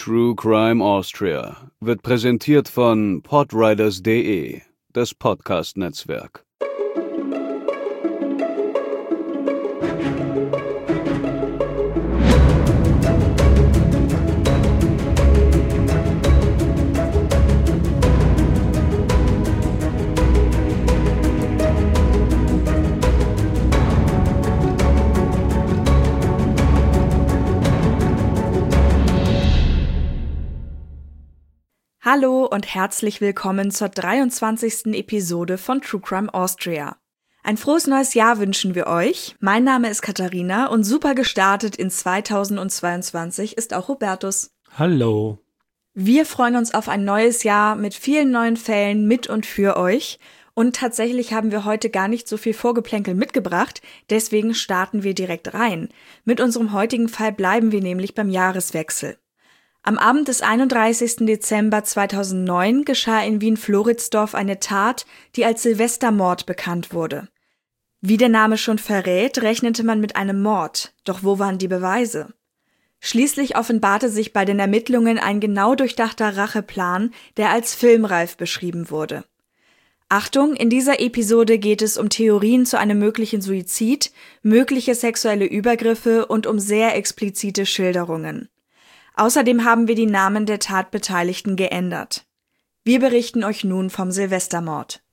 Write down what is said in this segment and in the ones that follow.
True Crime Austria wird präsentiert von podriders.de, das Podcast-Netzwerk. Hallo und herzlich willkommen zur 23. Episode von True Crime Austria. Ein frohes neues Jahr wünschen wir euch. Mein Name ist Katharina und super gestartet in 2022 ist auch Hubertus. Hallo. Wir freuen uns auf ein neues Jahr mit vielen neuen Fällen mit und für euch. Und tatsächlich haben wir heute gar nicht so viel Vorgeplänkel mitgebracht, deswegen starten wir direkt rein. Mit unserem heutigen Fall bleiben wir nämlich beim Jahreswechsel. Am Abend des 31. Dezember 2009 geschah in Wien-Floridsdorf eine Tat, die als Silvestermord bekannt wurde. Wie der Name schon verrät, rechnete man mit einem Mord. Doch wo waren die Beweise? Schließlich offenbarte sich bei den Ermittlungen ein genau durchdachter Racheplan, der als filmreif beschrieben wurde. Achtung, in dieser Episode geht es um Theorien zu einem möglichen Suizid, mögliche sexuelle Übergriffe und um sehr explizite Schilderungen. Außerdem haben wir die Namen der Tatbeteiligten geändert. Wir berichten euch nun vom Silvestermord.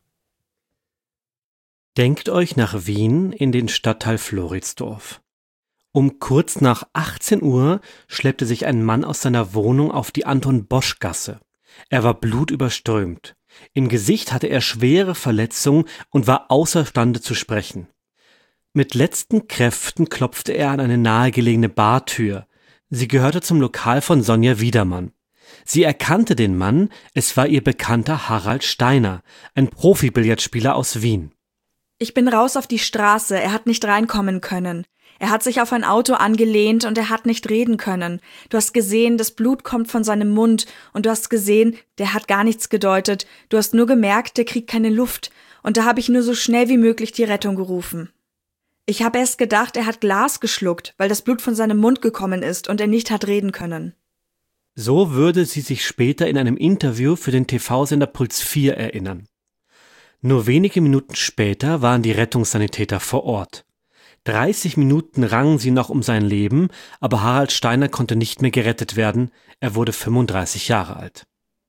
Denkt euch nach Wien in den Stadtteil Floridsdorf. Um kurz nach 18 Uhr schleppte sich ein Mann aus seiner Wohnung auf die Anton-Bosch-Gasse. Er war blutüberströmt. Im Gesicht hatte er schwere Verletzungen und war außerstande zu sprechen. Mit letzten Kräften klopfte er an eine nahegelegene Bartür. Sie gehörte zum Lokal von Sonja Wiedermann. Sie erkannte den Mann, es war ihr Bekannter Harald Steiner, ein Profi-Billardspieler aus Wien. Ich bin raus auf die Straße, er hat nicht reinkommen können. Er hat sich auf ein Auto angelehnt und er hat nicht reden können. Du hast gesehen, das Blut kommt von seinem Mund und du hast gesehen, der hat gar nichts gedeutet. Du hast nur gemerkt, der kriegt keine Luft und da habe ich nur so schnell wie möglich die Rettung gerufen. Ich habe erst gedacht, er hat Glas geschluckt, weil das Blut von seinem Mund gekommen ist und er nicht hat reden können. So würde sie sich später in einem Interview für den TV-Sender Puls 4 erinnern. Nur wenige Minuten später waren die Rettungssanitäter vor Ort. 30 Minuten rangen sie noch um sein Leben, aber Harald Steiner konnte nicht mehr gerettet werden, er wurde 35 Jahre alt.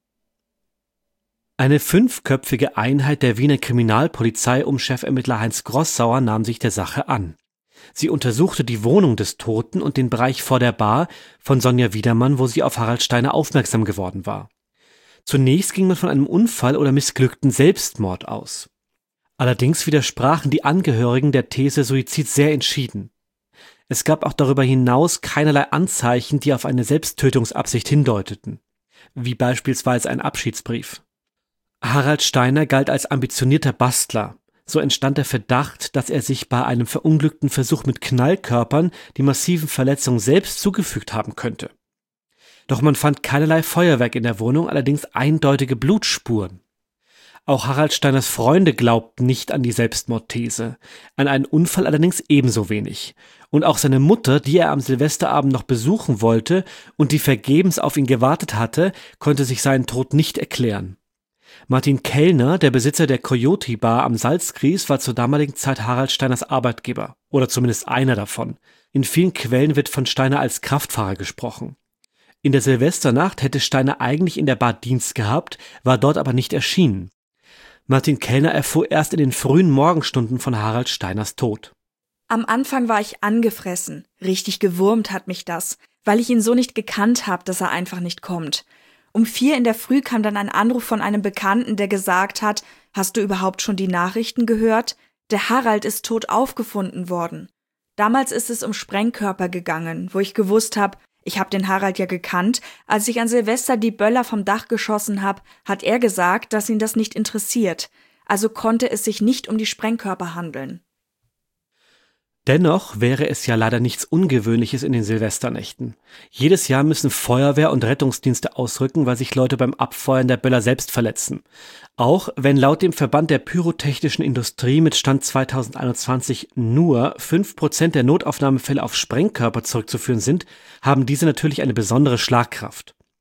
Eine 5-köpfige Einheit der Wiener Kriminalpolizei um Chefermittler Heinz Grossauer nahm sich der Sache an. Sie untersuchte die Wohnung des Toten und den Bereich vor der Bar von Sonja Wiedermann, wo sie auf Harald Steiner aufmerksam geworden war. Zunächst ging man von einem Unfall oder missglückten Selbstmord aus. Allerdings widersprachen die Angehörigen der These Suizid sehr entschieden. Es gab auch darüber hinaus keinerlei Anzeichen, die auf eine Selbsttötungsabsicht hindeuteten, wie beispielsweise ein Abschiedsbrief. Harald Steiner galt als ambitionierter Bastler. So entstand der Verdacht, dass er sich bei einem verunglückten Versuch mit Knallkörpern die massiven Verletzungen selbst zugefügt haben könnte. Doch man fand keinerlei Feuerwerk in der Wohnung, allerdings eindeutige Blutspuren. Auch Harald Steiners Freunde glaubten nicht an die Selbstmordthese, an einen Unfall allerdings ebenso wenig. Und auch seine Mutter, die er am Silvesterabend noch besuchen wollte und die vergebens auf ihn gewartet hatte, konnte sich seinen Tod nicht erklären. Martin Kellner, der Besitzer der Coyote Bar am Salzkries, war zur damaligen Zeit Harald Steiners Arbeitgeber, oder zumindest einer davon. In vielen Quellen wird von Steiner als Kraftfahrer gesprochen. In der Silvesternacht hätte Steiner eigentlich in der Bar Dienst gehabt, war dort aber nicht erschienen. Martin Kellner erfuhr erst in den frühen Morgenstunden von Harald Steiners Tod. Am Anfang war ich angefressen. Richtig gewurmt hat mich das, weil ich ihn so nicht gekannt habe, dass er einfach nicht kommt. Um 4 in der Früh kam dann ein Anruf von einem Bekannten, der gesagt hat, hast du überhaupt schon die Nachrichten gehört? Der Harald ist tot aufgefunden worden. Damals ist es um Sprengkörper gegangen, wo ich gewusst habe, ich habe den Harald ja gekannt. Als ich an Silvester die Böller vom Dach geschossen habe, hat er gesagt, dass ihn das nicht interessiert. Also konnte es sich nicht um die Sprengkörper handeln. Dennoch wäre es ja leider nichts Ungewöhnliches in den Silvesternächten. Jedes Jahr müssen Feuerwehr und Rettungsdienste ausrücken, weil sich Leute beim Abfeuern der Böller selbst verletzen. Auch wenn laut dem Verband der pyrotechnischen Industrie mit Stand 2021 nur 5% der Notaufnahmefälle auf Sprengkörper zurückzuführen sind, haben diese natürlich eine besondere Schlagkraft.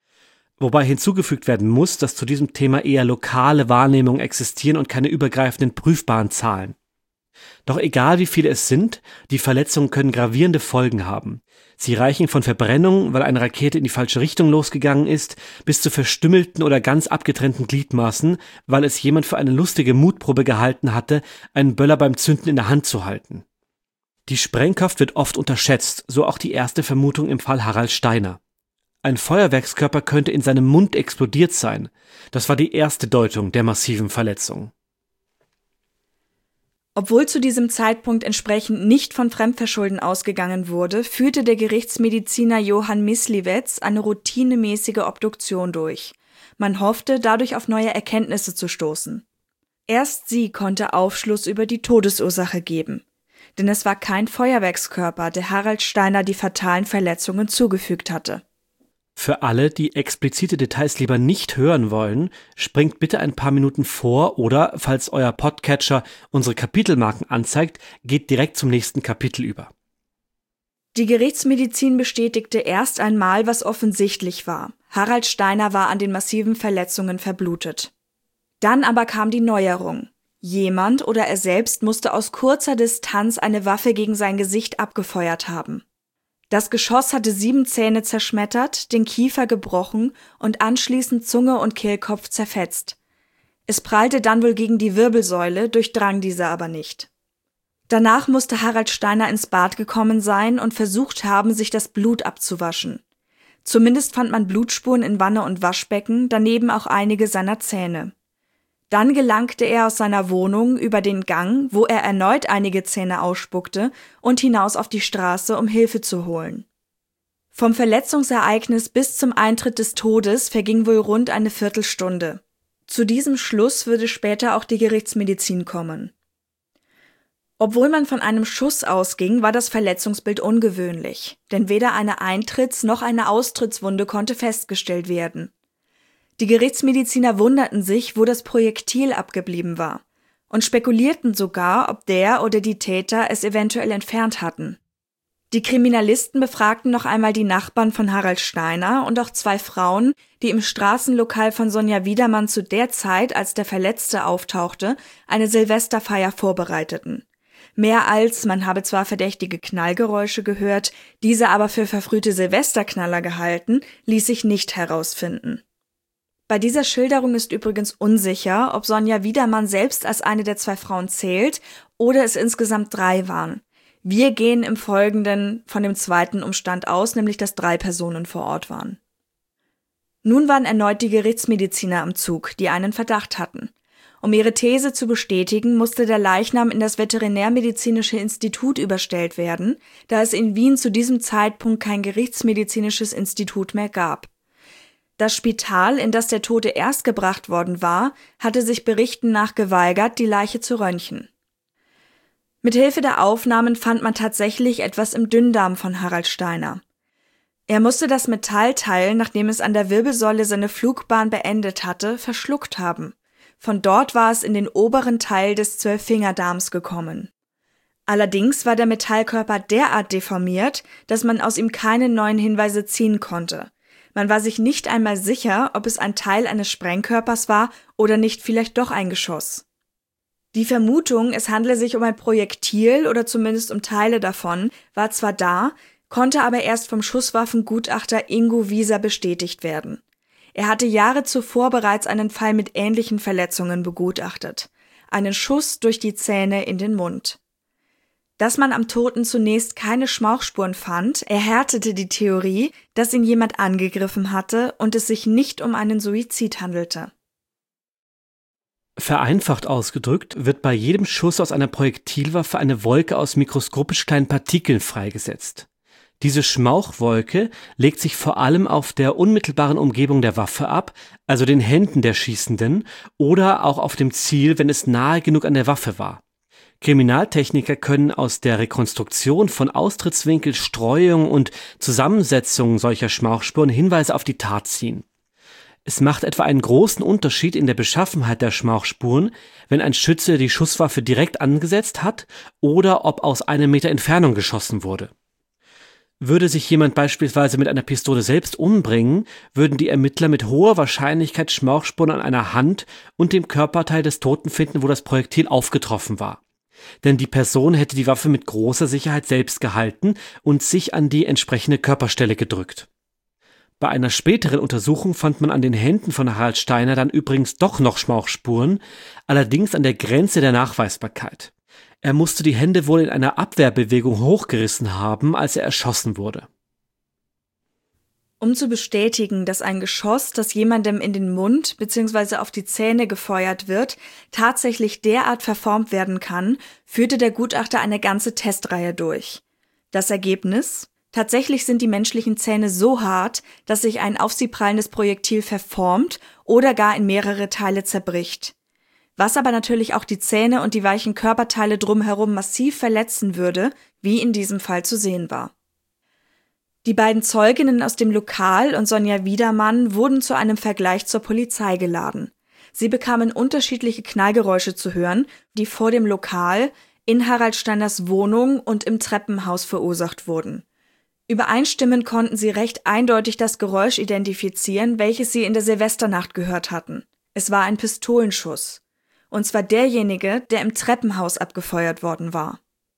Wobei hinzugefügt werden muss, dass zu diesem Thema eher lokale Wahrnehmungen existieren und keine übergreifenden prüfbaren Zahlen. Doch egal wie viele es sind, die Verletzungen können gravierende Folgen haben. Sie reichen von Verbrennungen, weil eine Rakete in die falsche Richtung losgegangen ist, bis zu verstümmelten oder ganz abgetrennten Gliedmaßen, weil es jemand für eine lustige Mutprobe gehalten hatte, einen Böller beim Zünden in der Hand zu halten. Die Sprengkraft wird oft unterschätzt, so auch die erste Vermutung im Fall Harald Steiner. Ein Feuerwerkskörper könnte in seinem Mund explodiert sein. Das war die erste Deutung der massiven Verletzung. Obwohl zu diesem Zeitpunkt entsprechend nicht von Fremdverschulden ausgegangen wurde, führte der Gerichtsmediziner Johann Myslivec eine routinemäßige Obduktion durch. Man hoffte, dadurch auf neue Erkenntnisse zu stoßen. Erst sie konnte Aufschluss über die Todesursache geben. Denn es war kein Feuerwerkskörper, der Harald Steiner die fatalen Verletzungen zugefügt hatte. Für alle, die explizite Details lieber nicht hören wollen, springt bitte ein paar Minuten vor oder, falls euer Podcatcher unsere Kapitelmarken anzeigt, geht direkt zum nächsten Kapitel über. Die Gerichtsmedizin bestätigte erst einmal, was offensichtlich war. Harald Steiner war an den massiven Verletzungen verblutet. Dann aber kam die Neuerung. Jemand oder er selbst musste aus kurzer Distanz eine Waffe gegen sein Gesicht abgefeuert haben. Das Geschoss hatte 7 Zähne zerschmettert, den Kiefer gebrochen und anschließend Zunge und Kehlkopf zerfetzt. Es prallte dann wohl gegen die Wirbelsäule, durchdrang diese aber nicht. Danach musste Harald Steiner ins Bad gekommen sein und versucht haben, sich das Blut abzuwaschen. Zumindest fand man Blutspuren in Wanne und Waschbecken, daneben auch einige seiner Zähne. Dann gelangte er aus seiner Wohnung über den Gang, wo er erneut einige Zähne ausspuckte, und hinaus auf die Straße, um Hilfe zu holen. Vom Verletzungsereignis bis zum Eintritt des Todes verging wohl rund eine Viertelstunde. Zu diesem Schluss würde später auch die Gerichtsmedizin kommen. Obwohl man von einem Schuss ausging, war das Verletzungsbild ungewöhnlich, denn weder eine Eintritts- noch eine Austrittswunde konnte festgestellt werden. Die Gerichtsmediziner wunderten sich, wo das Projektil abgeblieben war, und spekulierten sogar, ob der oder die Täter es eventuell entfernt hatten. Die Kriminalisten befragten noch einmal die Nachbarn von Harald Steiner und auch 2 Frauen, die im Straßenlokal von Sonja Wiedermann zu der Zeit, als der Verletzte auftauchte, eine Silvesterfeier vorbereiteten. Mehr als, man habe zwar verdächtige Knallgeräusche gehört, diese aber für verfrühte Silvesterknaller gehalten, ließ sich nicht herausfinden. Bei dieser Schilderung ist übrigens unsicher, ob Sonja Wiedermann selbst als eine der 2 Frauen zählt oder es insgesamt 3 waren. Wir gehen im Folgenden von dem zweiten Umstand aus, nämlich dass 3 Personen vor Ort waren. Nun waren erneut die Gerichtsmediziner am Zug, die einen Verdacht hatten. Um ihre These zu bestätigen, musste der Leichnam in das Veterinärmedizinische Institut überstellt werden, da es in Wien zu diesem Zeitpunkt kein gerichtsmedizinisches Institut mehr gab. Das Spital, in das der Tote erst gebracht worden war, hatte sich Berichten nach geweigert, die Leiche zu röntgen. Mithilfe der Aufnahmen fand man tatsächlich etwas im Dünndarm von Harald Steiner. Er musste das Metallteil, nachdem es an der Wirbelsäule seine Flugbahn beendet hatte, verschluckt haben. Von dort war es in den oberen Teil des 12-Fingerdarms gekommen. Allerdings war der Metallkörper derart deformiert, dass man aus ihm keine neuen Hinweise ziehen konnte. Man war sich nicht einmal sicher, ob es ein Teil eines Sprengkörpers war oder nicht vielleicht doch ein Geschoss. Die Vermutung, es handle sich um ein Projektil oder zumindest um Teile davon, war zwar da, konnte aber erst vom Schusswaffengutachter Ingo Wieser bestätigt werden. Er hatte Jahre zuvor bereits einen Fall mit ähnlichen Verletzungen begutachtet. Einen Schuss durch die Zähne in den Mund. Dass man am Toten zunächst keine Schmauchspuren fand, erhärtete die Theorie, dass ihn jemand angegriffen hatte und es sich nicht um einen Suizid handelte. Vereinfacht ausgedrückt wird bei jedem Schuss aus einer Projektilwaffe eine Wolke aus mikroskopisch kleinen Partikeln freigesetzt. Diese Schmauchwolke legt sich vor allem auf der unmittelbaren Umgebung der Waffe ab, also den Händen der Schießenden, oder auch auf dem Ziel, wenn es nahe genug an der Waffe war. Kriminaltechniker können aus der Rekonstruktion von Austrittswinkel, Streuung und Zusammensetzung solcher Schmauchspuren Hinweise auf die Tat ziehen. Es macht etwa einen großen Unterschied in der Beschaffenheit der Schmauchspuren, wenn ein Schütze die Schusswaffe direkt angesetzt hat oder ob aus 1 Meter Entfernung geschossen wurde. Würde sich jemand beispielsweise mit einer Pistole selbst umbringen, würden die Ermittler mit hoher Wahrscheinlichkeit Schmauchspuren an einer Hand und dem Körperteil des Toten finden, wo das Projektil aufgetroffen war. Denn die Person hätte die Waffe mit großer Sicherheit selbst gehalten und sich an die entsprechende Körperstelle gedrückt. Bei einer späteren Untersuchung fand man an den Händen von Harald Steiner dann übrigens doch noch Schmauchspuren, allerdings an der Grenze der Nachweisbarkeit. Er musste die Hände wohl in einer Abwehrbewegung hochgerissen haben, als er erschossen wurde. Um zu bestätigen, dass ein Geschoss, das jemandem in den Mund bzw. auf die Zähne gefeuert wird, tatsächlich derart verformt werden kann, führte der Gutachter eine ganze Testreihe durch. Das Ergebnis? Tatsächlich sind die menschlichen Zähne so hart, dass sich ein auf sie prallendes Projektil verformt oder gar in mehrere Teile zerbricht. Was aber natürlich auch die Zähne und die weichen Körperteile drumherum massiv verletzen würde, wie in diesem Fall zu sehen war. Die beiden Zeuginnen aus dem Lokal und Sonja Wiedermann wurden zu einem Vergleich zur Polizei geladen. Sie bekamen unterschiedliche Knallgeräusche zu hören, die vor dem Lokal, in Harald Steiners Wohnung und im Treppenhaus verursacht wurden. Übereinstimmend konnten sie recht eindeutig das Geräusch identifizieren, welches sie in der Silvesternacht gehört hatten. Es war ein Pistolenschuss. Und zwar derjenige, der im Treppenhaus abgefeuert worden war.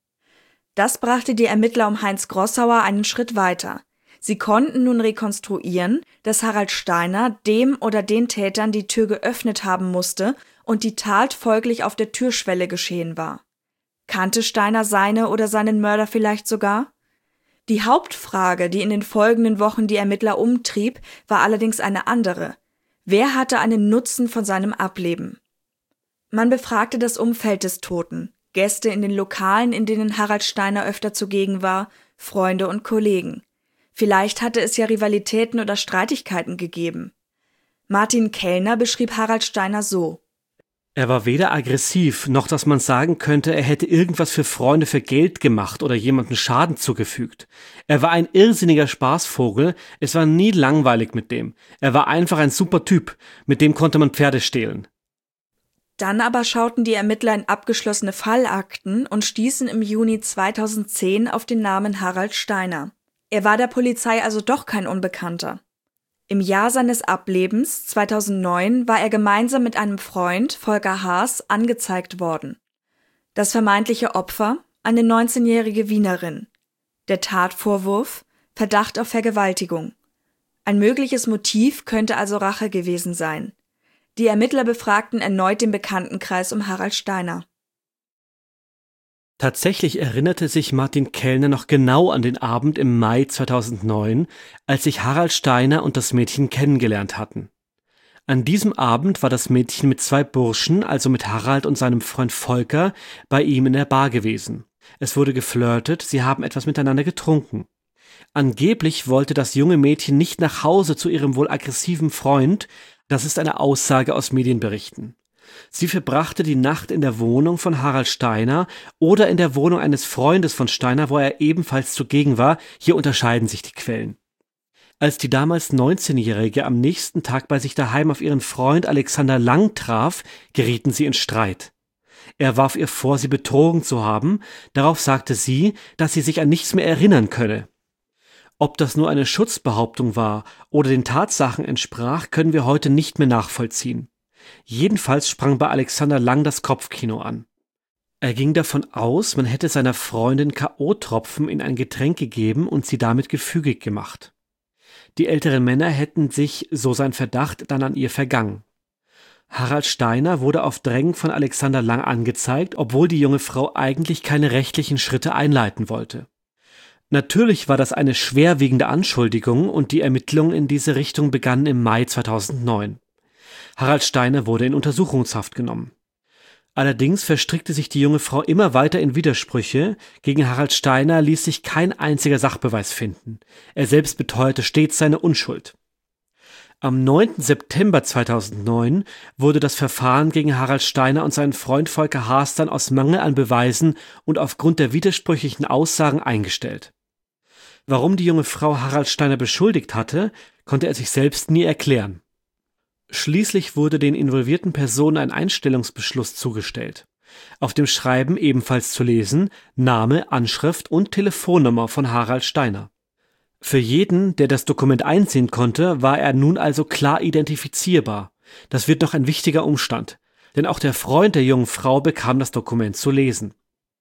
Das brachte die Ermittler um Heinz Grossauer einen Schritt weiter. Sie konnten nun rekonstruieren, dass Harald Steiner dem oder den Tätern die Tür geöffnet haben musste und die Tat folglich auf der Türschwelle geschehen war. Kannte Steiner seine oder seinen Mörder vielleicht sogar? Die Hauptfrage, die in den folgenden Wochen die Ermittler umtrieb, war allerdings eine andere. Wer hatte einen Nutzen von seinem Ableben? Man befragte das Umfeld des Toten, Gäste in den Lokalen, in denen Harald Steiner öfter zugegen war, Freunde und Kollegen. Vielleicht hatte es ja Rivalitäten oder Streitigkeiten gegeben. Martin Kellner beschrieb Harald Steiner so: Er war weder aggressiv, noch dass man sagen könnte, er hätte irgendwas für Freunde für Geld gemacht oder jemandem Schaden zugefügt. Er war ein irrsinniger Spaßvogel, es war nie langweilig mit dem. Er war einfach ein super Typ, mit dem konnte man Pferde stehlen. Dann aber schauten die Ermittler in abgeschlossene Fallakten und stießen im Juni 2010 auf den Namen Harald Steiner. Er war der Polizei also doch kein Unbekannter. Im Jahr seines Ablebens, 2009, war er gemeinsam mit einem Freund, Volker Haas, angezeigt worden. Das vermeintliche Opfer, eine 19-jährige Wienerin. Der Tatvorwurf, Verdacht auf Vergewaltigung. Ein mögliches Motiv könnte also Rache gewesen sein. Die Ermittler befragten erneut den Bekanntenkreis um Harald Steiner. Tatsächlich erinnerte sich Martin Kellner noch genau an den Abend im Mai 2009, als sich Harald Steiner und das Mädchen kennengelernt hatten. An diesem Abend war das Mädchen mit 2 Burschen, also mit Harald und seinem Freund Volker, bei ihm in der Bar gewesen. Es wurde geflirtet, sie haben etwas miteinander getrunken. Angeblich wollte das junge Mädchen nicht nach Hause zu ihrem wohl aggressiven Freund. Das ist eine Aussage aus Medienberichten. Sie verbrachte die Nacht in der Wohnung von Harald Steiner oder in der Wohnung eines Freundes von Steiner, wo er ebenfalls zugegen war. Hier unterscheiden sich die Quellen. Als die damals 19-Jährige am nächsten Tag bei sich daheim auf ihren Freund Alexander Lang traf, gerieten sie in Streit. Er warf ihr vor, sie betrogen zu haben. Darauf sagte sie, dass sie sich an nichts mehr erinnern könne. Ob das nur eine Schutzbehauptung war oder den Tatsachen entsprach, können wir heute nicht mehr nachvollziehen. Jedenfalls sprang bei Alexander Lang das Kopfkino an. Er ging davon aus, man hätte seiner Freundin K.O.-Tropfen in ein Getränk gegeben und sie damit gefügig gemacht. Die älteren Männer hätten sich, so sein Verdacht, dann an ihr vergangen. Harald Steiner wurde auf Drängen von Alexander Lang angezeigt, obwohl die junge Frau eigentlich keine rechtlichen Schritte einleiten wollte. Natürlich war das eine schwerwiegende Anschuldigung und die Ermittlungen in diese Richtung begannen im Mai 2009. Harald Steiner wurde in Untersuchungshaft genommen. Allerdings verstrickte sich die junge Frau immer weiter in Widersprüche. Gegen Harald Steiner ließ sich kein einziger Sachbeweis finden. Er selbst beteuerte stets seine Unschuld. Am 9. September 2009 wurde das Verfahren gegen Harald Steiner und seinen Freund Volker Haas dann aus Mangel an Beweisen und aufgrund der widersprüchlichen Aussagen eingestellt. Warum die junge Frau Harald Steiner beschuldigt hatte, konnte er sich selbst nie erklären. Schließlich wurde den involvierten Personen ein Einstellungsbeschluss zugestellt. Auf dem Schreiben ebenfalls zu lesen: Name, Anschrift und Telefonnummer von Harald Steiner. Für jeden, der das Dokument einsehen konnte, war er nun also klar identifizierbar. Das wird noch ein wichtiger Umstand, denn auch der Freund der jungen Frau bekam das Dokument zu lesen.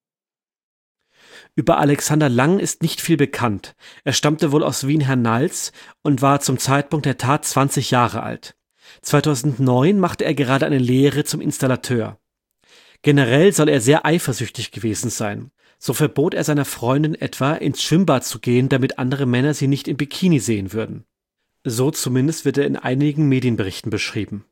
Über Alexander Lang ist nicht viel bekannt. Er stammte wohl aus Wien-Hernals und war zum Zeitpunkt der Tat 20 Jahre alt. 2009 machte er gerade eine Lehre zum Installateur. Generell soll er sehr eifersüchtig gewesen sein. So verbot er seiner Freundin etwa, ins Schwimmbad zu gehen, damit andere Männer sie nicht im Bikini sehen würden. So zumindest wird er in einigen Medienberichten beschrieben.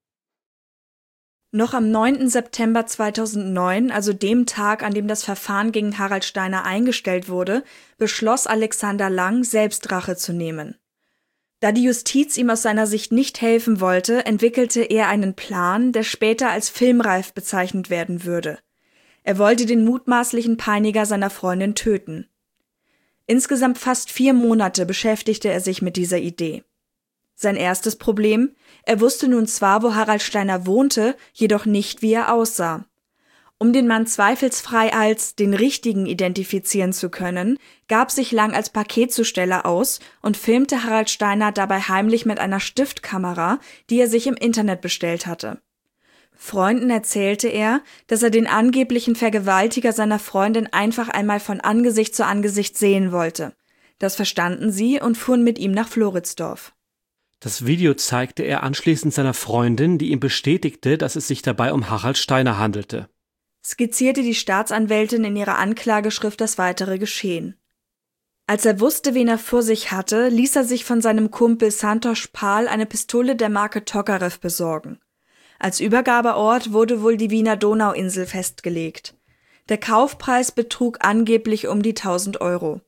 Noch am 9. September 2009, also dem Tag, an dem das Verfahren gegen Harald Steiner eingestellt wurde, beschloss Alexander Lang, selbst Rache zu nehmen. Da die Justiz ihm aus seiner Sicht nicht helfen wollte, entwickelte er einen Plan, der später als filmreif bezeichnet werden würde. Er wollte den mutmaßlichen Peiniger seiner Freundin töten. Insgesamt fast 4 Monate beschäftigte er sich mit dieser Idee. Sein erstes Problem: Er wusste nun zwar, wo Harald Steiner wohnte, jedoch nicht, wie er aussah. Um den Mann zweifelsfrei als den Richtigen identifizieren zu können, gab sich Lang als Paketzusteller aus und filmte Harald Steiner dabei heimlich mit einer Stiftkamera, die er sich im Internet bestellt hatte. Freunden erzählte er, dass er den angeblichen Vergewaltiger seiner Freundin einfach einmal von Angesicht zu Angesicht sehen wollte. Das verstanden sie und fuhren mit ihm nach Floridsdorf. Das Video zeigte er anschließend seiner Freundin, die ihm bestätigte, dass es sich dabei um Harald Steiner handelte. Skizzierte die Staatsanwältin in ihrer Anklageschrift das weitere Geschehen. Als er wusste, wen er vor sich hatte, ließ er sich von seinem Kumpel Santosh Pal eine Pistole der Marke Tokarev besorgen. Als Übergabeort wurde wohl die Wiener Donauinsel festgelegt. Der Kaufpreis betrug angeblich um die 1.000 €.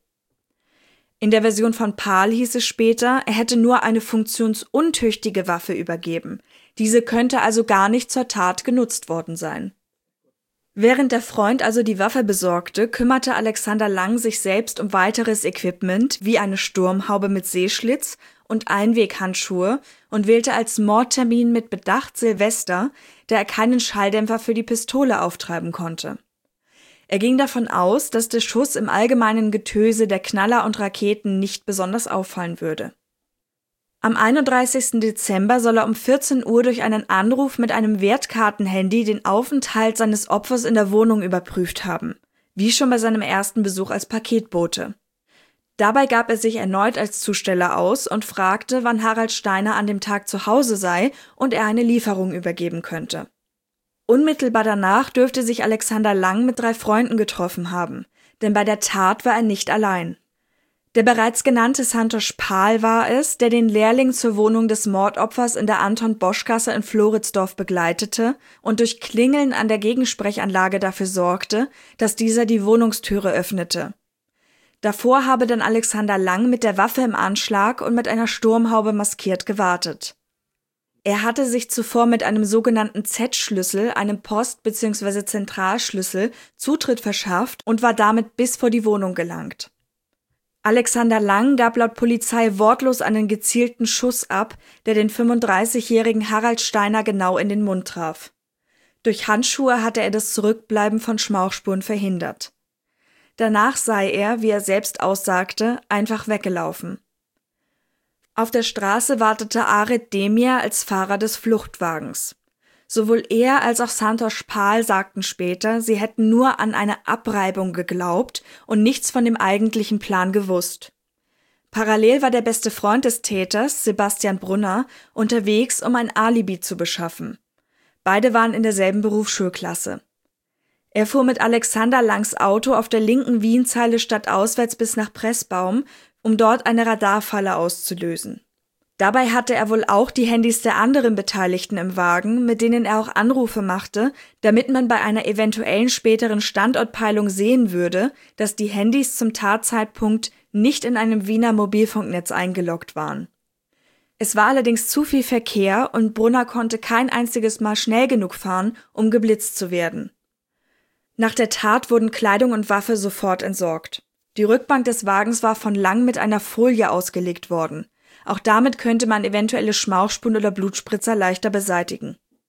In der Version von Pal hieß es später, er hätte nur eine funktionsuntüchtige Waffe übergeben. Diese könnte also gar nicht zur Tat genutzt worden sein. Während der Freund also die Waffe besorgte, kümmerte Alexander Lang sich selbst um weiteres Equipment wie eine Sturmhaube mit Seeschlitz und Einweghandschuhe und wählte als Mordtermin mit Bedacht Silvester, da er keinen Schalldämpfer für die Pistole auftreiben konnte. Er ging davon aus, dass der Schuss im allgemeinen Getöse der Knaller und Raketen nicht besonders auffallen würde. Am 31. Dezember soll er um 14 Uhr durch einen Anruf mit einem Wertkartenhandy den Aufenthalt seines Opfers in der Wohnung überprüft haben, wie schon bei seinem ersten Besuch als Paketbote. Dabei gab er sich erneut als Zusteller aus und fragte, wann Harald Steiner an dem Tag zu Hause sei und er eine Lieferung übergeben könnte. Unmittelbar danach dürfte sich Alexander Lang mit 3 Freunden getroffen haben, denn bei der Tat war er nicht allein. Der bereits genannte Santosh Pal war es, der den Lehrling zur Wohnung des Mordopfers in der Anton-Bosch-Gasse in Floridsdorf begleitete und durch Klingeln an der Gegensprechanlage dafür sorgte, dass dieser die Wohnungstüre öffnete. Davor habe dann Alexander Lang mit der Waffe im Anschlag und mit einer Sturmhaube maskiert gewartet. Er hatte sich zuvor mit einem sogenannten Z-Schlüssel, einem Post- bzw. Zentralschlüssel, Zutritt verschafft und war damit bis vor die Wohnung gelangt. Alexander Lang gab laut Polizei wortlos einen gezielten Schuss ab, der den 35-jährigen Harald Steiner genau in den Mund traf. Durch Handschuhe hatte er das Zurückbleiben von Schmauchspuren verhindert. Danach sei er, wie er selbst aussagte, einfach weggelaufen. Auf der Straße wartete Aret Demir als Fahrer des Fluchtwagens. Sowohl er als auch Santosh Pal sagten später, sie hätten nur an eine Abreibung geglaubt und nichts von dem eigentlichen Plan gewusst. Parallel war der beste Freund des Täters, Sebastian Brunner, unterwegs, um ein Alibi zu beschaffen. Beide waren in derselben Berufsschulklasse. Er fuhr mit Alexander Langs Auto auf der linken Wienzeile stadtauswärts bis nach Pressbaum, um dort eine Radarfalle auszulösen. Dabei hatte er wohl auch die Handys der anderen Beteiligten im Wagen, mit denen er auch Anrufe machte, damit man bei einer eventuellen späteren Standortpeilung sehen würde, dass die Handys zum Tatzeitpunkt nicht in einem Wiener Mobilfunknetz eingeloggt waren. Es war allerdings zu viel Verkehr und Brunner konnte kein einziges Mal schnell genug fahren, um geblitzt zu werden. Nach der Tat wurden Kleidung und Waffe sofort entsorgt. Die Rückbank des Wagens war von Lang mit einer Folie ausgelegt worden. Auch damit könnte man eventuelle Schmauchspuren oder Blutspritzer leichter beseitigen.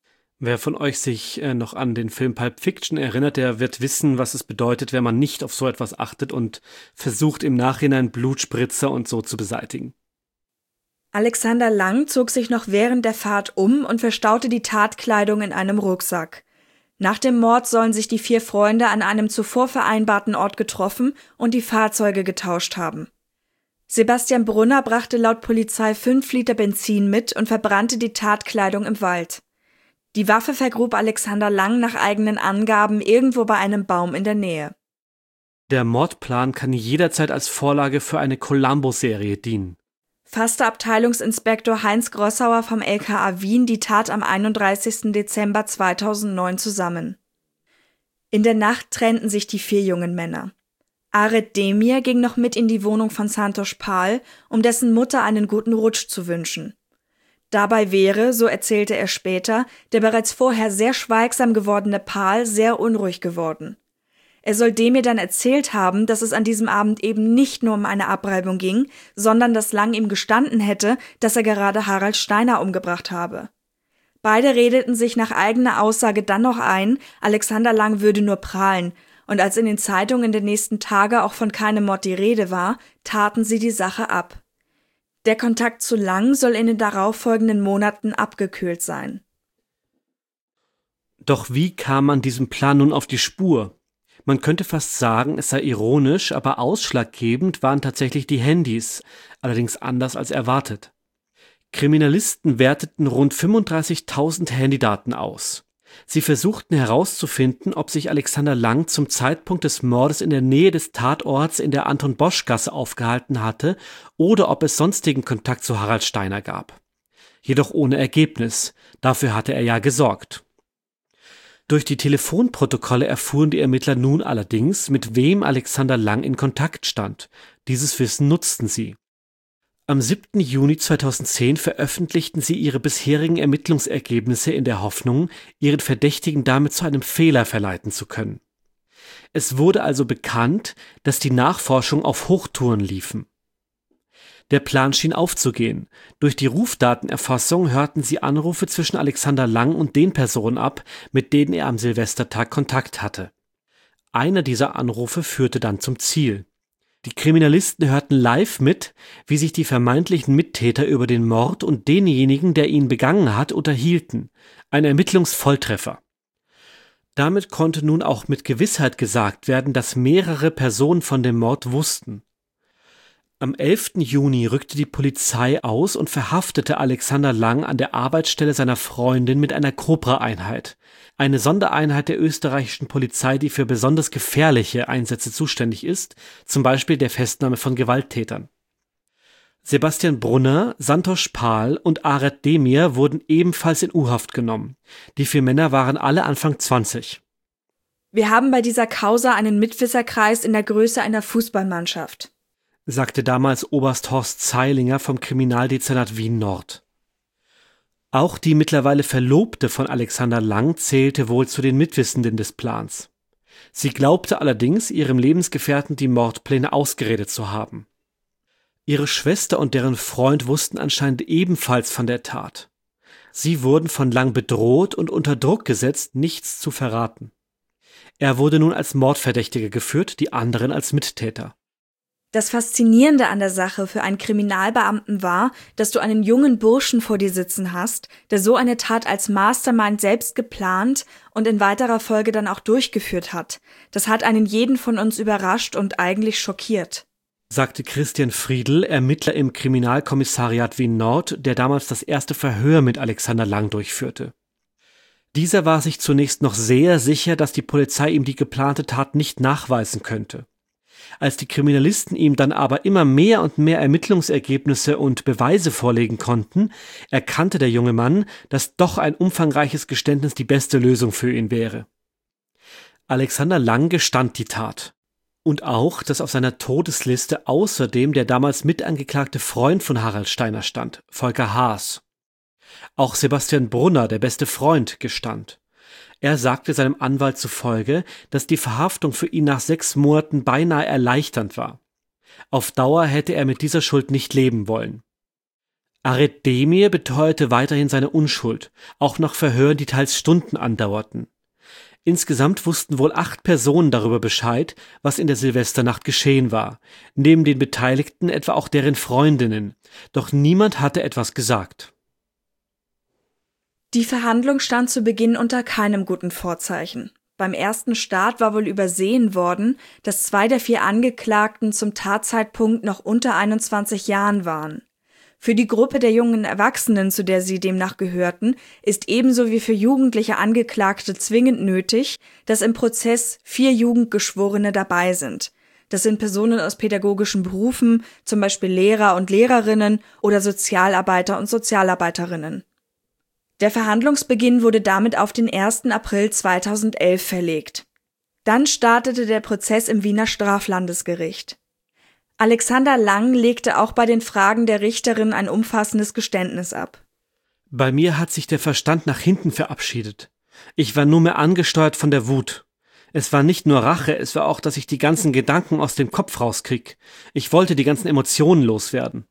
Wer von euch sich noch an den Film Pulp Fiction erinnert, der wird wissen, was es bedeutet, wenn man nicht auf so etwas achtet und versucht im Nachhinein Blutspritzer und so zu beseitigen. Alexander Lang zog sich noch während der Fahrt um und verstaute die Tatkleidung in einem Rucksack. Nach dem Mord sollen sich die 4 Freunde an einem zuvor vereinbarten Ort getroffen und die Fahrzeuge getauscht haben. Sebastian Brunner brachte laut Polizei 5 Liter Benzin mit und verbrannte die Tatkleidung im Wald. Die Waffe vergrub Alexander Lang nach eigenen Angaben irgendwo bei einem Baum in der Nähe. Der Mordplan kann jederzeit als Vorlage für eine Columbo-Serie dienen. Fasste Abteilungsinspektor Heinz Grossauer vom LKA Wien die Tat am 31. Dezember 2009 zusammen. In der Nacht trennten sich die 4 jungen Männer. Aret Demir ging noch mit in die Wohnung von Santosh Pal, um dessen Mutter einen guten Rutsch zu wünschen. Dabei wäre, so erzählte er später, der bereits vorher sehr schweigsam gewordene Pal sehr unruhig geworden. Er soll Demir dann erzählt haben, dass es an diesem Abend eben nicht nur um eine Abreibung ging, sondern dass Lang ihm gestanden hätte, dass er gerade Harald Steiner umgebracht habe. Beide redeten sich nach eigener Aussage dann noch ein, Alexander Lang würde nur prahlen, und als in den Zeitungen der nächsten Tage auch von keinem Mord die Rede war, taten sie die Sache ab. Der Kontakt zu Lang soll in den darauffolgenden Monaten abgekühlt sein. Doch wie kam man diesem Plan nun auf die Spur? Man könnte fast sagen, es sei ironisch, aber ausschlaggebend waren tatsächlich die Handys, allerdings anders als erwartet. Kriminalisten werteten rund 35.000 Handydaten aus. Sie versuchten herauszufinden, ob sich Alexander Lang zum Zeitpunkt des Mordes in der Nähe des Tatorts in der Anton-Bosch-Gasse aufgehalten hatte oder ob es sonstigen Kontakt zu Harald Steiner gab. Jedoch ohne Ergebnis, dafür hatte er ja gesorgt. Durch die Telefonprotokolle erfuhren die Ermittler nun allerdings, mit wem Alexander Lang in Kontakt stand. Dieses Wissen nutzten sie. Am 7. Juni 2010 veröffentlichten sie ihre bisherigen Ermittlungsergebnisse in der Hoffnung, ihren Verdächtigen damit zu einem Fehler verleiten zu können. Es wurde also bekannt, dass die Nachforschungen auf Hochtouren liefen. Der Plan schien aufzugehen. Durch die Rufdatenerfassung hörten sie Anrufe zwischen Alexander Lang und den Personen ab, mit denen er am Silvestertag Kontakt hatte. Einer dieser Anrufe führte dann zum Ziel. Die Kriminalisten hörten live mit, wie sich die vermeintlichen Mittäter über den Mord und denjenigen, der ihn begangen hat, unterhielten. Ein Ermittlungsvolltreffer. Damit konnte nun auch mit Gewissheit gesagt werden, dass mehrere Personen von dem Mord wussten. Am 11. Juni rückte die Polizei aus und verhaftete Alexander Lang an der Arbeitsstelle seiner Freundin mit einer Cobra-Einheit, eine Sondereinheit der österreichischen Polizei, die für besonders gefährliche Einsätze zuständig ist, zum Beispiel der Festnahme von Gewalttätern. Sebastian Brunner, Santosh Pal und Aret Demir wurden ebenfalls in U-Haft genommen. Die 4 Männer waren alle Anfang 20. Wir haben bei dieser Causa einen Mitwisserkreis in der Größe einer Fußballmannschaft, sagte damals Oberst Horst Zeilinger vom Kriminaldezernat Wien-Nord. Auch die mittlerweile Verlobte von Alexander Lang zählte wohl zu den Mitwissenden des Plans. Sie glaubte allerdings, ihrem Lebensgefährten die Mordpläne ausgeredet zu haben. Ihre Schwester und deren Freund wussten anscheinend ebenfalls von der Tat. Sie wurden von Lang bedroht und unter Druck gesetzt, nichts zu verraten. Er wurde nun als Mordverdächtiger geführt, die anderen als Mittäter. Das Faszinierende an der Sache für einen Kriminalbeamten war, dass du einen jungen Burschen vor dir sitzen hast, der so eine Tat als Mastermind selbst geplant und in weiterer Folge dann auch durchgeführt hat. Das hat einen jeden von uns überrascht und eigentlich schockiert, sagte Christian Friedl, Ermittler im Kriminalkommissariat Wien-Nord, der damals das erste Verhör mit Alexander Lang durchführte. Dieser war sich zunächst noch sehr sicher, dass die Polizei ihm die geplante Tat nicht nachweisen könnte. Als die Kriminalisten ihm dann aber immer mehr und mehr Ermittlungsergebnisse und Beweise vorlegen konnten, erkannte der junge Mann, dass doch ein umfangreiches Geständnis die beste Lösung für ihn wäre. Alexander Lang gestand die Tat. Und auch, dass auf seiner Todesliste außerdem der damals mitangeklagte Freund von Harald Steiner stand, Volker Haas. Auch Sebastian Brunner, der beste Freund, gestand. Er sagte seinem Anwalt zufolge, dass die Verhaftung für ihn nach 6 Monaten beinahe erleichternd war. Auf Dauer hätte er mit dieser Schuld nicht leben wollen. Aret Demir beteuerte weiterhin seine Unschuld, auch nach Verhören, die teils Stunden andauerten. Insgesamt wussten wohl 8 Personen darüber Bescheid, was in der Silvesternacht geschehen war, neben den Beteiligten etwa auch deren Freundinnen, doch niemand hatte etwas gesagt. Die Verhandlung stand zu Beginn unter keinem guten Vorzeichen. Beim ersten Start war wohl übersehen worden, dass 2 der 4 Angeklagten zum Tatzeitpunkt noch unter 21 Jahren waren. Für die Gruppe der jungen Erwachsenen, zu der sie demnach gehörten, ist ebenso wie für jugendliche Angeklagte zwingend nötig, dass im Prozess 4 Jugendgeschworene dabei sind. Das sind Personen aus pädagogischen Berufen, zum Beispiel Lehrer und Lehrerinnen oder Sozialarbeiter und Sozialarbeiterinnen. Der Verhandlungsbeginn wurde damit auf den 1. April 2011 verlegt. Dann startete der Prozess im Wiener Straflandesgericht. Alexander Lang legte auch bei den Fragen der Richterin ein umfassendes Geständnis ab. Bei mir hat sich der Verstand nach hinten verabschiedet. Ich war nur mehr angesteuert von der Wut. Es war nicht nur Rache, es war auch, dass ich die ganzen Gedanken aus dem Kopf rauskrieg. Ich wollte die ganzen Emotionen loswerden.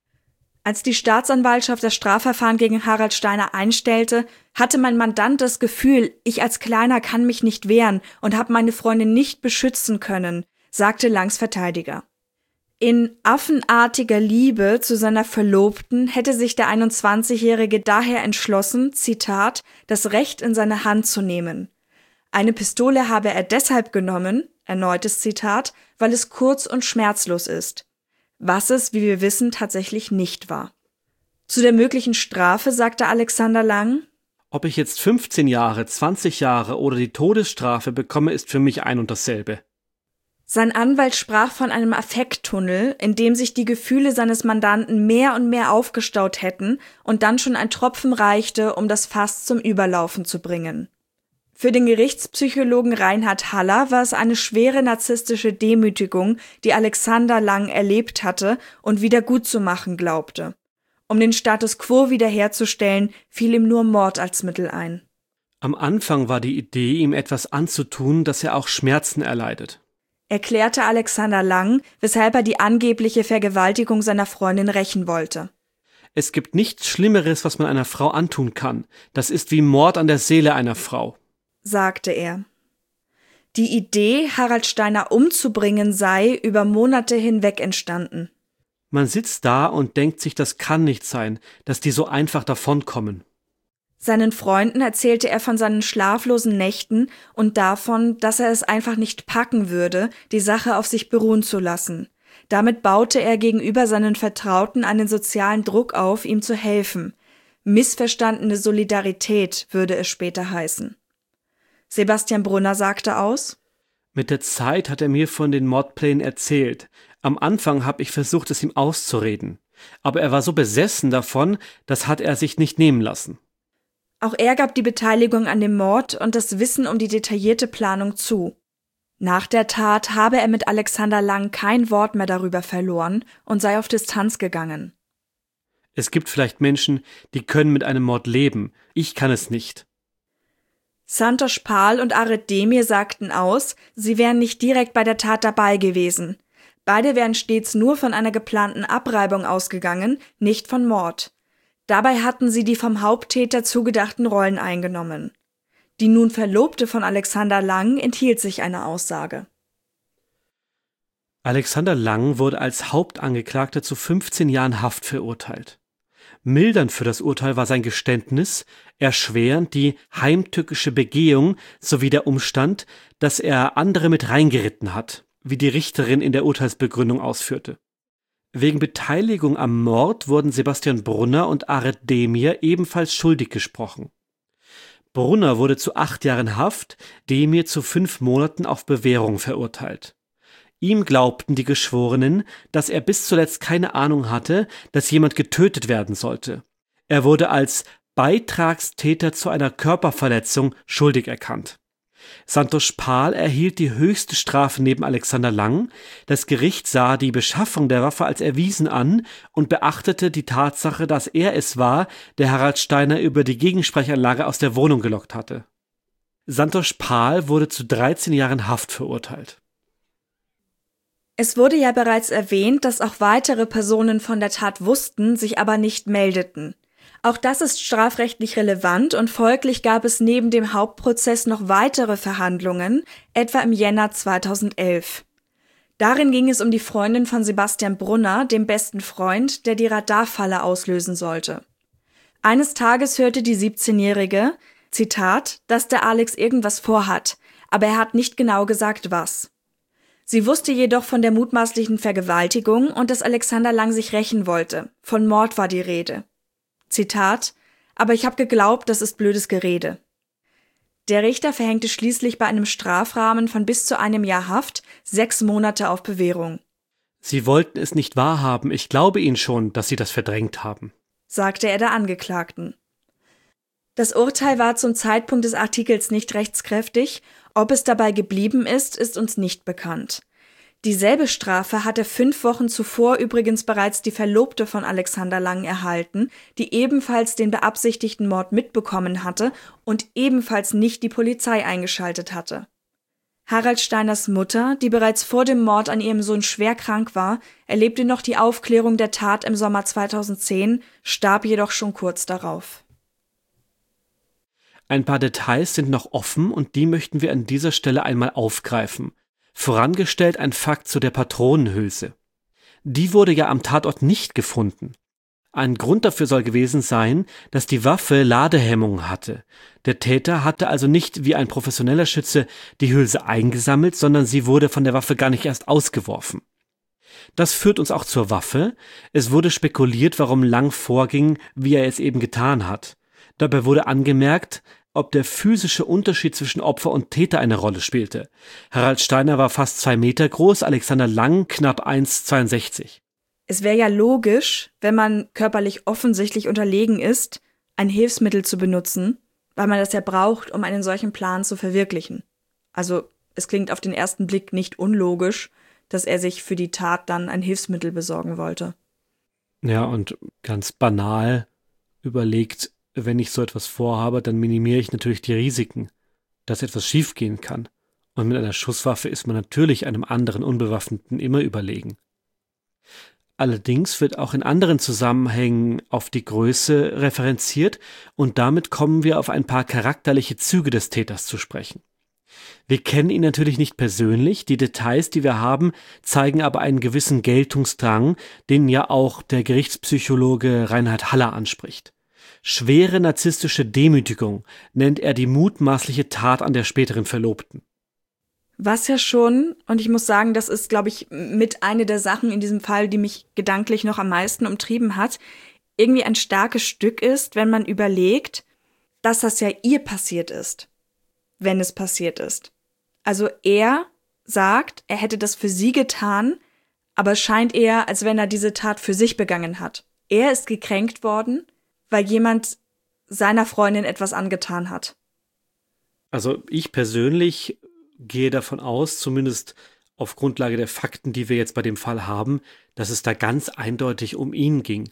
Als die Staatsanwaltschaft das Strafverfahren gegen Harald Steiner einstellte, hatte mein Mandant das Gefühl, ich als Kleiner kann mich nicht wehren und habe meine Freundin nicht beschützen können, sagte Langs Verteidiger. In affenartiger Liebe zu seiner Verlobten hätte sich der 21-Jährige daher entschlossen, Zitat, das Recht in seine Hand zu nehmen. Eine Pistole habe er deshalb genommen, erneutes Zitat, weil es kurz und schmerzlos ist. Was es, wie wir wissen, tatsächlich nicht war. Zu der möglichen Strafe sagte Alexander Lang: Ob ich jetzt 15 Jahre, 20 Jahre oder die Todesstrafe bekomme, ist für mich ein und dasselbe. Sein Anwalt sprach von einem Affekttunnel, in dem sich die Gefühle seines Mandanten mehr und mehr aufgestaut hätten und dann schon ein Tropfen reichte, um das Fass zum Überlaufen zu bringen. Für den Gerichtspsychologen Reinhard Haller war es eine schwere narzisstische Demütigung, die Alexander Lang erlebt hatte und wieder gutzumachen glaubte. Um den Status quo wiederherzustellen, fiel ihm nur Mord als Mittel ein. Am Anfang war die Idee, ihm etwas anzutun, dass er auch Schmerzen erleidet, Erklärte Alexander Lang, weshalb er die angebliche Vergewaltigung seiner Freundin rächen wollte. Es gibt nichts Schlimmeres, was man einer Frau antun kann. Das ist wie Mord an der Seele einer Frau, sagte er. Die Idee, Harald Steiner umzubringen, sei über Monate hinweg entstanden. Man sitzt da und denkt sich, das kann nicht sein, dass die so einfach davonkommen. Seinen Freunden erzählte er von seinen schlaflosen Nächten und davon, dass er es einfach nicht packen würde, die Sache auf sich beruhen zu lassen. Damit baute er gegenüber seinen Vertrauten einen sozialen Druck auf, ihm zu helfen. Missverstandene Solidarität würde es später heißen. Sebastian Brunner sagte aus: Mit der Zeit hat er mir von den Mordplänen erzählt. Am Anfang habe ich versucht, es ihm auszureden. Aber er war so besessen davon, das hat er sich nicht nehmen lassen. Auch er gab die Beteiligung an dem Mord und das Wissen um die detaillierte Planung zu. Nach der Tat habe er mit Alexander Lang kein Wort mehr darüber verloren und sei auf Distanz gegangen. Es gibt vielleicht Menschen, die können mit einem Mord leben. Ich kann es nicht. Santosh Pal und Aret Demir sagten aus, sie wären nicht direkt bei der Tat dabei gewesen. Beide wären stets nur von einer geplanten Abreibung ausgegangen, nicht von Mord. Dabei hatten sie die vom Haupttäter zugedachten Rollen eingenommen. Die nun Verlobte von Alexander Lang enthielt sich eine Aussage. Alexander Lang wurde als Hauptangeklagter zu 15 Jahren Haft verurteilt. Mildernd für das Urteil war sein Geständnis, erschwerend die heimtückische Begehung sowie der Umstand, dass er andere mit reingeritten hat, wie die Richterin in der Urteilsbegründung ausführte. Wegen Beteiligung am Mord wurden Sebastian Brunner und Aret Demir ebenfalls schuldig gesprochen. Brunner wurde zu 8 Jahren Haft, Demir zu 5 Monaten auf Bewährung verurteilt. Ihm glaubten die Geschworenen, dass er bis zuletzt keine Ahnung hatte, dass jemand getötet werden sollte. Er wurde als Beitragstäter zu einer Körperverletzung schuldig erkannt. Santosh Pal erhielt die höchste Strafe neben Alexander Lang. Das Gericht sah die Beschaffung der Waffe als erwiesen an und beachtete die Tatsache, dass er es war, der Harald Steiner über die Gegensprechanlage aus der Wohnung gelockt hatte. Santosh Pal wurde zu 13 Jahren Haft verurteilt. Es wurde ja bereits erwähnt, dass auch weitere Personen von der Tat wussten, sich aber nicht meldeten. Auch das ist strafrechtlich relevant und folglich gab es neben dem Hauptprozess noch weitere Verhandlungen, etwa im Jänner 2011. Darin ging es um die Freundin von Sebastian Brunner, dem besten Freund, der die Radarfalle auslösen sollte. Eines Tages hörte die 17-Jährige, Zitat, dass der Alex irgendwas vorhat, aber er hat nicht genau gesagt, was. Sie wusste jedoch von der mutmaßlichen Vergewaltigung und dass Alexander Lang sich rächen wollte. Von Mord war die Rede. Zitat, aber ich habe geglaubt, das ist blödes Gerede. Der Richter verhängte schließlich bei einem Strafrahmen von bis zu 1 Jahr Haft 6 Monate auf Bewährung. Sie wollten es nicht wahrhaben, ich glaube Ihnen schon, dass Sie das verdrängt haben, sagte er der Angeklagten. Das Urteil war zum Zeitpunkt des Artikels nicht rechtskräftig, ob es dabei geblieben ist uns nicht bekannt. Dieselbe Strafe hatte 5 Wochen zuvor übrigens bereits die Verlobte von Alexander Lang erhalten, die ebenfalls den beabsichtigten Mord mitbekommen hatte und ebenfalls nicht die Polizei eingeschaltet hatte. Harald Steiners Mutter, die bereits vor dem Mord an ihrem Sohn schwer krank war, erlebte noch die Aufklärung der Tat im Sommer 2010, starb jedoch schon kurz darauf. Ein paar Details sind noch offen und die möchten wir an dieser Stelle einmal aufgreifen. Vorangestellt ein Fakt zu der Patronenhülse. Die wurde ja am Tatort nicht gefunden. Ein Grund dafür soll gewesen sein, dass die Waffe Ladehemmung hatte. Der Täter hatte also nicht wie ein professioneller Schütze die Hülse eingesammelt, sondern sie wurde von der Waffe gar nicht erst ausgeworfen. Das führt uns auch zur Waffe. Es wurde spekuliert, warum Lang vorging, wie er es eben getan hat. Dabei wurde angemerkt, ob der physische Unterschied zwischen Opfer und Täter eine Rolle spielte. Harald Steiner war fast 2 Meter groß, Alexander Lang knapp 1,62. Es wäre ja logisch, wenn man körperlich offensichtlich unterlegen ist, ein Hilfsmittel zu benutzen, weil man das ja braucht, um einen solchen Plan zu verwirklichen. Also es klingt auf den ersten Blick nicht unlogisch, dass er sich für die Tat dann ein Hilfsmittel besorgen wollte. Ja, und ganz banal überlegt, wenn ich so etwas vorhabe, dann minimiere ich natürlich die Risiken, dass etwas schiefgehen kann. Und mit einer Schusswaffe ist man natürlich einem anderen Unbewaffneten immer überlegen. Allerdings wird auch in anderen Zusammenhängen auf die Größe referenziert und damit kommen wir auf ein paar charakterliche Züge des Täters zu sprechen. Wir kennen ihn natürlich nicht persönlich, die Details, die wir haben, zeigen aber einen gewissen Geltungsdrang, den ja auch der Gerichtspsychologe Reinhard Haller anspricht. Schwere narzisstische Demütigung nennt er die mutmaßliche Tat an der späteren Verlobten. Was ja schon, und ich muss sagen, das ist, glaube ich, mit eine der Sachen in diesem Fall, die mich gedanklich noch am meisten umtrieben hat, irgendwie ein starkes Stück ist, wenn man überlegt, dass das ja ihr passiert ist, wenn es passiert ist. Also er sagt, er hätte das für sie getan, aber es scheint eher, als wenn er diese Tat für sich begangen hat. Er ist gekränkt worden, weil jemand seiner Freundin etwas angetan hat. Also ich persönlich gehe davon aus, zumindest auf Grundlage der Fakten, die wir jetzt bei dem Fall haben, dass es da ganz eindeutig um ihn ging.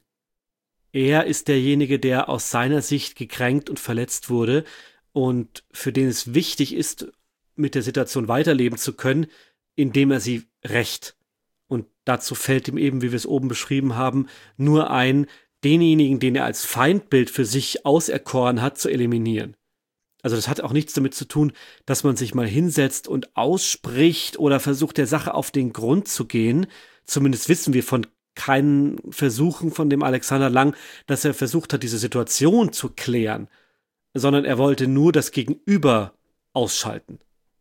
Er ist derjenige, der aus seiner Sicht gekränkt und verletzt wurde und für den es wichtig ist, mit der Situation weiterleben zu können, indem er sie rächt. Und dazu fällt ihm eben, wie wir es oben beschrieben haben, nur ein, denjenigen, den er als Feindbild für sich auserkoren hat, zu eliminieren. Also das hat auch nichts damit zu tun, dass man sich mal hinsetzt und ausspricht oder versucht, der Sache auf den Grund zu gehen. Zumindest wissen wir von keinen Versuchen von dem Alexander Lang, dass er versucht hat, diese Situation zu klären, sondern er wollte nur das Gegenüber ausschalten.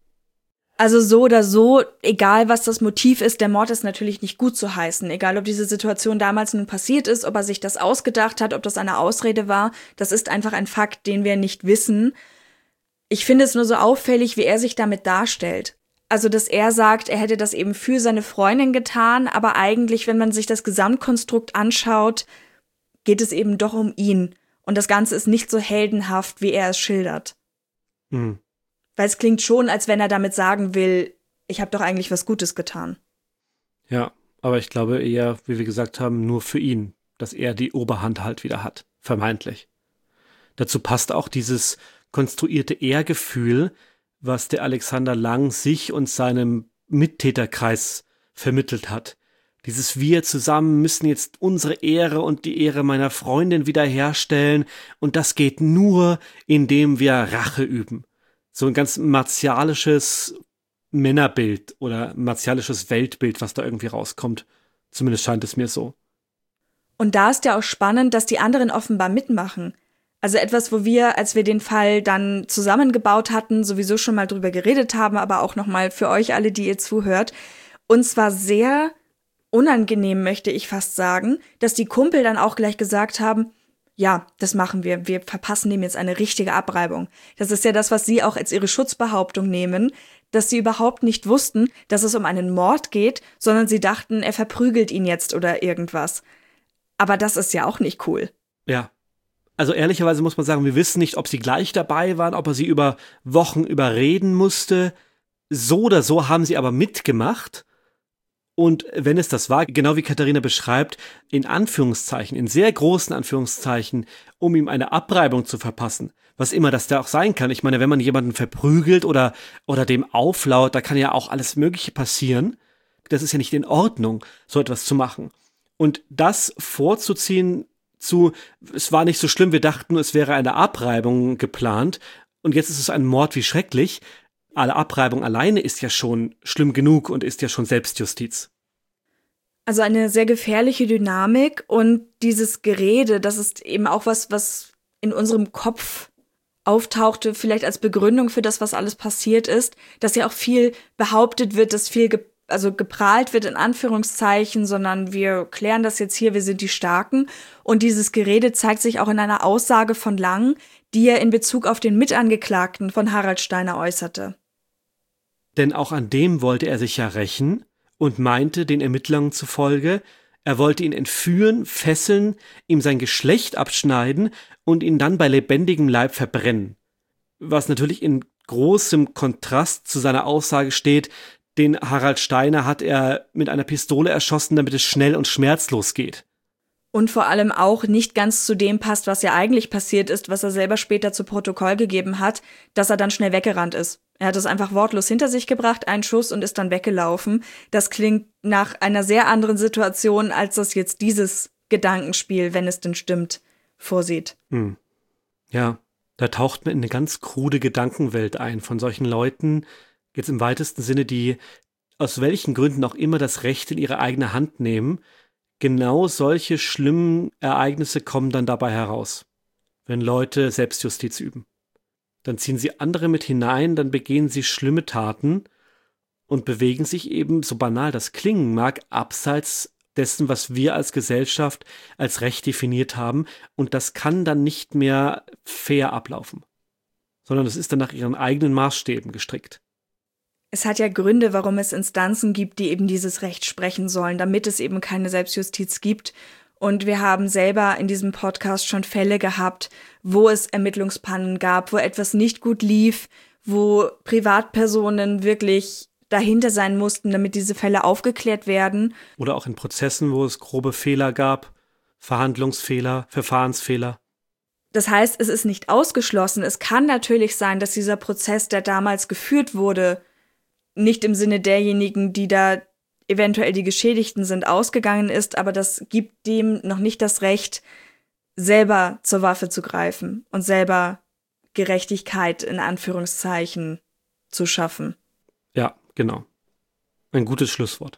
Also so oder so, egal was das Motiv ist, der Mord ist natürlich nicht gut zu heißen. Egal, ob diese Situation damals nun passiert ist, ob er sich das ausgedacht hat, ob das eine Ausrede war, das ist einfach ein Fakt, den wir nicht wissen. Ich finde es nur so auffällig, wie er sich damit darstellt. Also, dass er sagt, er hätte das eben für seine Freundin getan, aber eigentlich, wenn man sich das Gesamtkonstrukt anschaut, geht es eben doch um ihn. Und das Ganze ist nicht so heldenhaft, wie er es schildert. Mhm. Weil es klingt schon, als wenn er damit sagen will, ich habe doch eigentlich was Gutes getan. Ja, aber ich glaube eher, wie wir gesagt haben, nur für ihn, dass er die Oberhand halt wieder hat, vermeintlich. Dazu passt auch dieses konstruierte Ehrgefühl, was der Alexander Lang sich und seinem Mittäterkreis vermittelt hat. Dieses wir zusammen müssen jetzt unsere Ehre und die Ehre meiner Freundin wiederherstellen und das geht nur, indem wir Rache üben. So ein ganz martialisches Männerbild oder martialisches Weltbild, was da irgendwie rauskommt. Zumindest scheint es mir so. Und da ist ja auch spannend, dass die anderen offenbar mitmachen. Also etwas, wo wir, als wir den Fall dann zusammengebaut hatten, sowieso schon mal drüber geredet haben, aber auch nochmal für euch alle, die ihr zuhört, uns war sehr unangenehm, möchte ich fast sagen, dass die Kumpel dann auch gleich gesagt haben, ja, das machen wir. Wir verpassen dem jetzt eine richtige Abreibung. Das ist ja das, was sie auch als ihre Schutzbehauptung nehmen, dass sie überhaupt nicht wussten, dass es um einen Mord geht, sondern sie dachten, er verprügelt ihn jetzt oder irgendwas. Aber das ist ja auch nicht cool. Ja. Also ehrlicherweise muss man sagen, wir wissen nicht, ob sie gleich dabei waren, ob er sie über Wochen überreden musste. So oder so haben sie aber mitgemacht. Und wenn es das war, genau wie Katharina beschreibt, in Anführungszeichen, in sehr großen Anführungszeichen, um ihm eine Abreibung zu verpassen, was immer das da auch sein kann. Ich meine, wenn man jemanden verprügelt oder dem auflaut, da kann ja auch alles Mögliche passieren. Das ist ja nicht in Ordnung, so etwas zu machen. Und das vorzuziehen es war nicht so schlimm, wir dachten, es wäre eine Abreibung geplant und jetzt ist es ein Mord, wie schrecklich. Alle Abreibung alleine ist ja schon schlimm genug und ist ja schon Selbstjustiz. Also eine sehr gefährliche Dynamik und dieses Gerede, das ist eben auch was in unserem Kopf auftauchte, vielleicht als Begründung für das, was alles passiert ist, dass ja auch viel behauptet wird, dass viel geprahlt wird in Anführungszeichen, sondern wir klären das jetzt hier, wir sind die Starken. Und dieses Gerede zeigt sich auch in einer Aussage von Lang, die er in Bezug auf den Mitangeklagten von Harald Steiner äußerte. Denn auch an dem wollte er sich ja rächen und meinte, den Ermittlungen zufolge, er wollte ihn entführen, fesseln, ihm sein Geschlecht abschneiden und ihn dann bei lebendigem Leib verbrennen. Was natürlich in großem Kontrast zu seiner Aussage steht, den Harald Steiner hat er mit einer Pistole erschossen, damit es schnell und schmerzlos geht. Und vor allem auch nicht ganz zu dem passt, was ja eigentlich passiert ist, was er selber später zu Protokoll gegeben hat, dass er dann schnell weggerannt ist. Er hat es einfach wortlos hinter sich gebracht, einen Schuss und ist dann weggelaufen. Das klingt nach einer sehr anderen Situation, als das jetzt dieses Gedankenspiel, wenn es denn stimmt, vorsieht. Ja, da taucht man in eine ganz krude Gedankenwelt ein von solchen Leuten, jetzt im weitesten Sinne, die aus welchen Gründen auch immer das Recht in ihre eigene Hand nehmen. Genau solche schlimmen Ereignisse kommen dann dabei heraus, wenn Leute Selbstjustiz üben. Dann ziehen sie andere mit hinein, dann begehen sie schlimme Taten und bewegen sich eben, so banal das klingen mag, abseits dessen, was wir als Gesellschaft als Recht definiert haben. Und das kann dann nicht mehr fair ablaufen, sondern es ist dann nach ihren eigenen Maßstäben gestrickt. Es hat ja Gründe, warum es Instanzen gibt, die eben dieses Recht sprechen sollen, damit es eben keine Selbstjustiz gibt. Und wir haben selber in diesem Podcast schon Fälle gehabt, wo es Ermittlungspannen gab, wo etwas nicht gut lief, wo Privatpersonen wirklich dahinter sein mussten, damit diese Fälle aufgeklärt werden. Oder auch in Prozessen, wo es grobe Fehler gab, Verhandlungsfehler, Verfahrensfehler. Das heißt, es ist nicht ausgeschlossen. Es kann natürlich sein, dass dieser Prozess, der damals geführt wurde, nicht im Sinne derjenigen, die da eventuell die Geschädigten sind, ausgegangen ist, aber das gibt dem noch nicht das Recht, selber zur Waffe zu greifen und selber Gerechtigkeit in Anführungszeichen zu schaffen. Ja, genau. Ein gutes Schlusswort.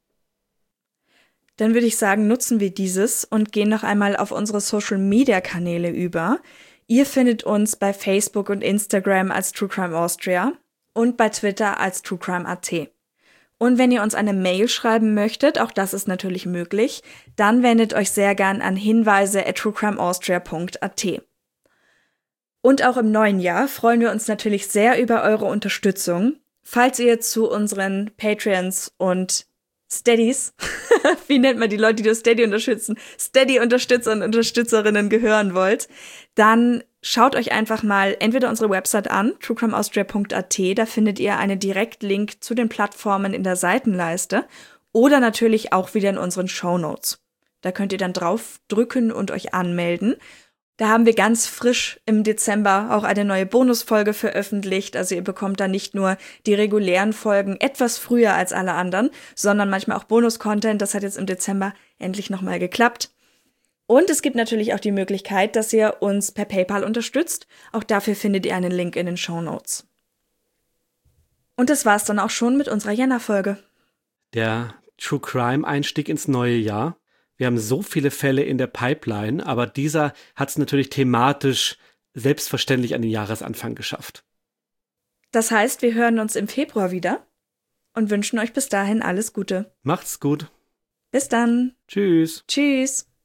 Dann würde ich sagen, nutzen wir dieses und gehen noch einmal auf unsere Social-Media-Kanäle über. Ihr findet uns bei Facebook und Instagram als True Crime Austria und bei Twitter als TrueCrime.at. Und wenn ihr uns eine Mail schreiben möchtet, auch das ist natürlich möglich, dann wendet euch sehr gern an hinweise@truecrimeaustria.at. Und auch im neuen Jahr freuen wir uns natürlich sehr über eure Unterstützung. Falls ihr zu unseren Patreons und Steadies, wie nennt man die Leute, die das Steady unterstützen, Steady-Unterstützer und Unterstützerinnen gehören wollt, dann schaut euch einfach mal entweder unsere Website an, truecrimeaustria.at, da findet ihr einen Direktlink zu den Plattformen in der Seitenleiste oder natürlich auch wieder in unseren Shownotes. Da könnt ihr dann drauf drücken und euch anmelden. Da haben wir ganz frisch im Dezember auch eine neue Bonusfolge veröffentlicht. Also ihr bekommt da nicht nur die regulären Folgen etwas früher als alle anderen, sondern manchmal auch Bonus-Content. Das hat jetzt im Dezember endlich nochmal geklappt. Und es gibt natürlich auch die Möglichkeit, dass ihr uns per PayPal unterstützt. Auch dafür findet ihr einen Link in den Shownotes. Und das war's dann auch schon mit unserer Jänner-Folge. Der True Crime-Einstieg ins neue Jahr. Wir haben so viele Fälle in der Pipeline, aber dieser hat es natürlich thematisch selbstverständlich an den Jahresanfang geschafft. Das heißt, wir hören uns im Februar wieder und wünschen euch bis dahin alles Gute. Macht's gut. Bis dann. Tschüss. Tschüss.